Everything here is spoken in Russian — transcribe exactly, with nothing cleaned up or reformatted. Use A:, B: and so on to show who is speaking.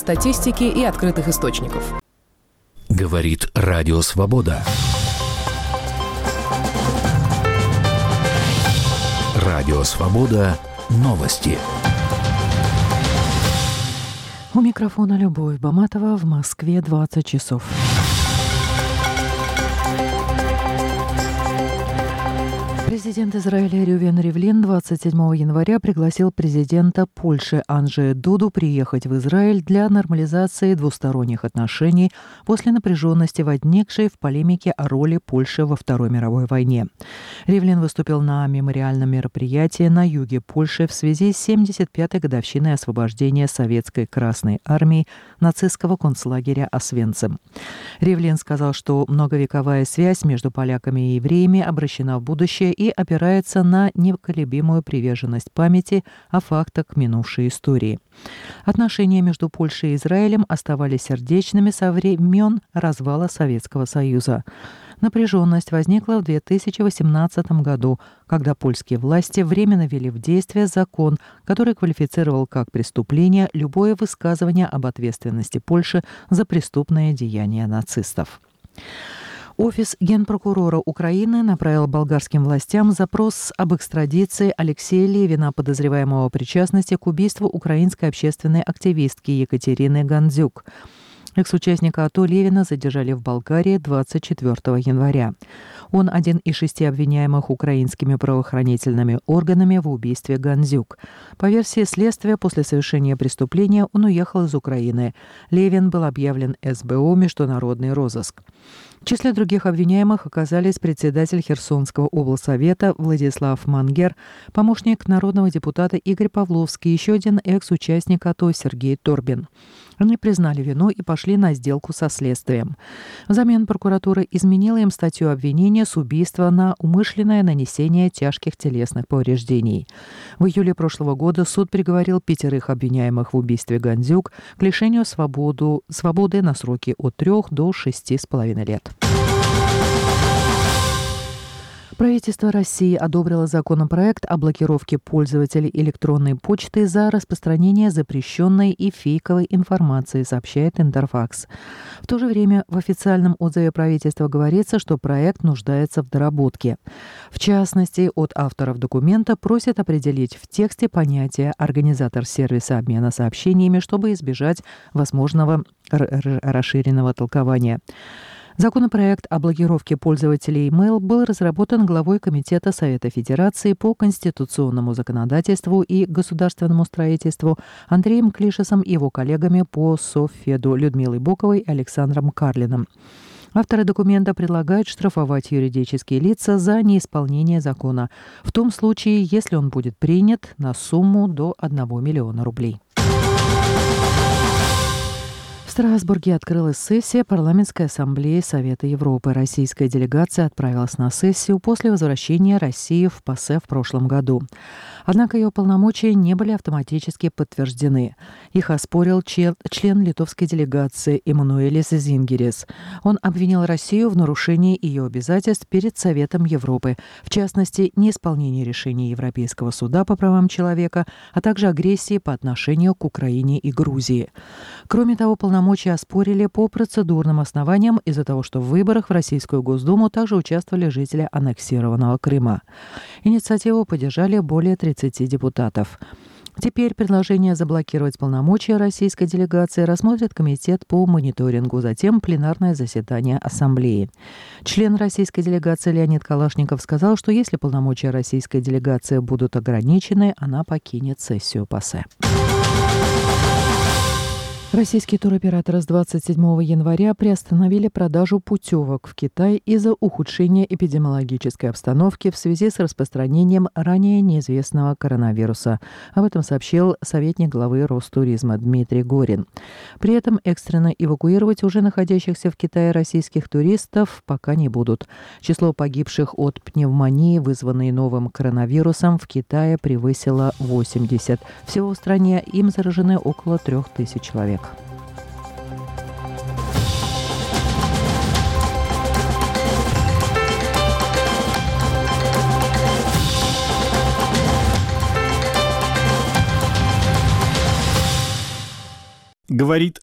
A: статистики и открытых источников.
B: Говорит Радио Свобода. Радио Свобода. Новости.
C: У микрофона Любовь Баматова. В Москве двадцать часов. Президент Израиля Рювен Ривлин двадцать седьмого января пригласил президента Польши Анджея Дуду приехать в Израиль для нормализации двусторонних отношений после напряженности, возникшей в полемике о роли Польши во Второй мировой войне. Ривлин выступил на мемориальном мероприятии на юге Польши в связи с семьдесят пятой годовщиной освобождения Советской Красной Армии нацистского концлагеря Освенцим. Ривлин сказал, что многовековая связь между поляками и евреями обращена в будущее и опирается на неколебимую приверженность памяти о фактах минувшей истории. Отношения между Польшей и Израилем оставались сердечными со времен развала Советского Союза. Напряженность возникла в две тысячи восемнадцатом году, когда польские власти временно ввели в действие закон, который квалифицировал как преступление любое высказывание об ответственности Польши за преступное деяние нацистов. Офис Генпрокурора Украины направил болгарским властям запрос об экстрадиции Алексея Левина, подозреваемого в причастности к убийству украинской общественной активистки Екатерины Гандзюк. Экс-участника АТО Левина задержали в Болгарии двадцать четвёртого января. Он один из шести обвиняемых украинскими правоохранительными органами в убийстве Гандзюк. По версии следствия, после совершения преступления он уехал из Украины. Левин был объявлен эс бэ о «Международный розыск». В числе других обвиняемых оказались председатель Херсонского облсовета Владислав Мангер, помощник народного депутата Игорь Павловский и еще один экс-участник АТО Сергей Торбин. Они признали вину и пошли на сделку со следствием. Взамен прокуратура изменила им статью обвинения с убийства на умышленное нанесение тяжких телесных повреждений. В июле прошлого года суд приговорил пятерых обвиняемых в убийстве Гандзюк к лишению свободу, свободы на сроки от трех до шести с половиной лет. Правительство России одобрило законопроект о блокировке пользователей электронной почты за распространение запрещенной и фейковой информации, сообщает Интерфакс. В то же время в официальном отзыве правительства говорится, что проект нуждается в доработке. В частности, от авторов документа просят определить в тексте понятие «организатор сервиса обмена сообщениями», чтобы избежать возможного расширенного толкования. Законопроект о блокировке пользователей e-mail был разработан главой Комитета Совета Федерации по конституционному законодательству и государственному строительству Андреем Клишесом и его коллегами по Совфеду Людмилой Боковой и Александром Карлиным. Авторы документа предлагают штрафовать юридические лица за неисполнение закона, в том случае, если он будет принят на сумму до одного миллиона рублей. В Страсбурге открылась сессия Парламентской ассамблеи Совета Европы. Российская делегация отправилась на сессию после возвращения России в ПАСЕ в прошлом году. Однако ее полномочия не были автоматически подтверждены. Их оспорил член литовской делегации Эммануэлис Зингерис. Он обвинил Россию в нарушении ее обязательств перед Советом Европы, в частности, неисполнении решений Европейского суда по правам человека, а также агрессии по отношению к Украине и Грузии. Кроме того, полномочия оспорили по процедурным основаниям из-за того, что в выборах в Российскую Госдуму также участвовали жители аннексированного Крыма. Инициативу поддержали более тридцати депутатов. Теперь предложение заблокировать полномочия российской делегации рассмотрит Комитет по мониторингу, затем пленарное заседание Ассамблеи. Член российской делегации Леонид Калашников сказал, что если полномочия российской делегации будут ограничены, она покинет сессию ПАСЕ. Российские туроператоры с двадцать седьмого января приостановили продажу путевок в Китай из-за ухудшения эпидемиологической обстановки в связи с распространением ранее неизвестного коронавируса. Об этом сообщил советник главы Ростуризма Дмитрий Горин. При этом экстренно эвакуировать уже находящихся в Китае российских туристов пока не будут. Число погибших от пневмонии, вызванной новым коронавирусом, в Китае превысило восемьдесят. Всего в стране им заражены около трех тысяч человек.
D: говорит